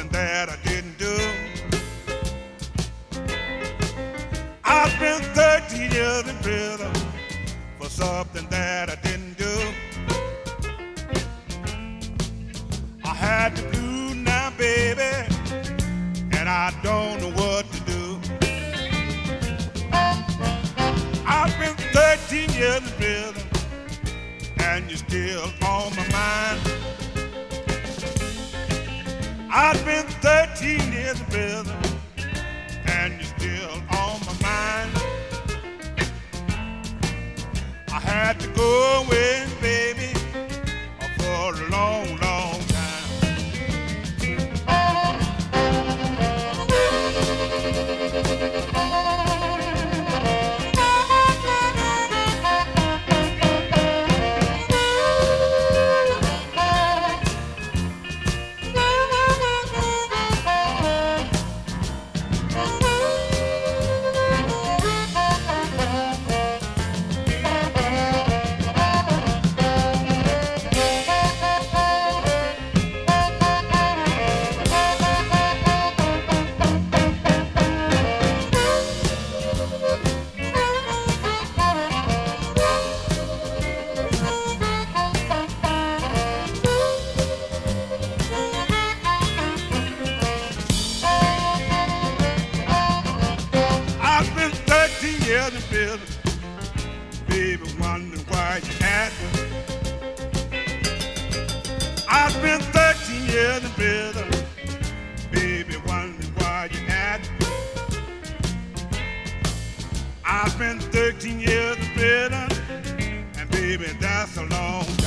something that I didn't do. I spent 13 years in prison for something that I didn't do. I had the blues now, baby, and I don't know what to do. I've been 13 years in prison, and you're still on my mind. I've been 13 years in prison, and you're still on my mind. I had to go away, baby, for a long, long time. In prison, baby, wondering why you at. I've been 13 years in prison, baby, wondering why you at. I've been 13 years in prison, and baby, that's a long time.